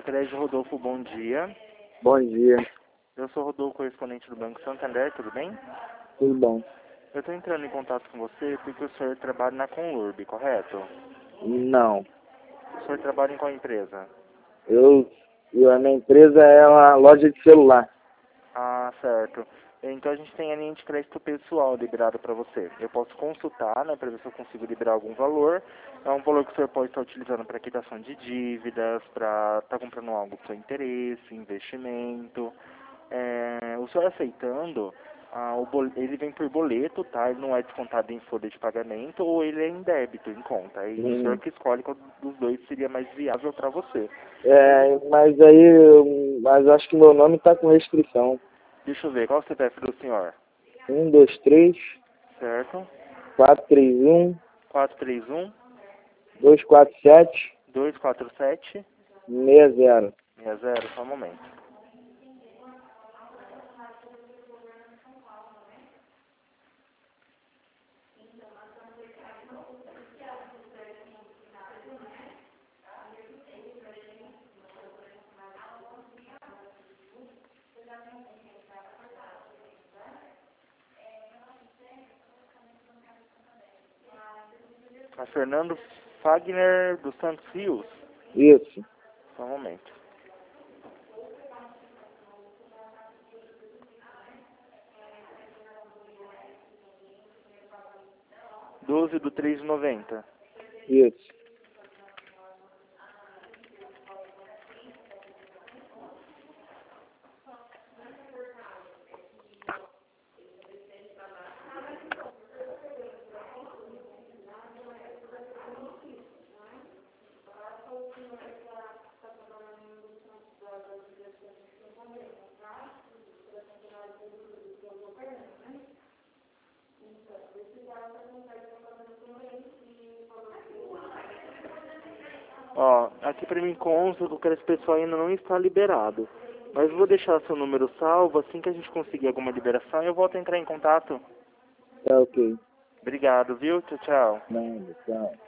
Crédito Rodolfo, bom dia. Bom dia, Eu sou Rodolfo, correspondente do Banco Santander, tudo bem? tudo bom? Eu estou entrando em contato com você porque o senhor trabalha na Conlurb, correto? Não, O senhor trabalha em qual empresa? a minha empresa é uma loja de celular. Ah, certo. Então a gente tem a linha de crédito pessoal liberada para você. Eu posso consultar, né, para ver se eu consigo liberar algum valor. É um valor que o senhor pode estar utilizando para quitação de dívidas, para estar comprando algo do seu interesse, investimento. O senhor aceitando, ele vem por boleto, tá? Ele não é descontado em folha de pagamento ou ele é em débito, em conta. Aí o senhor que escolhe qual dos dois seria mais viável para você. Mas aí, mas acho que meu nome está com restrição. Deixa eu ver, qual é o CPF do senhor? 1, 2, 3, Certo? 4, 3, 1, 431 2, 4, 7, 247 60. 60, só um momento. A Fernando Fagner dos Santos Rios. Isso. Só um momento. Doze do 3,90. Isso. Ó, aqui pra mim consta que o crédito pessoal ainda não está liberado. Mas eu vou deixar seu número salvo, assim que a gente conseguir alguma liberação, eu volto a entrar em contato. Tá ok. Obrigado, viu? Tchau, tchau. Nada, tchau.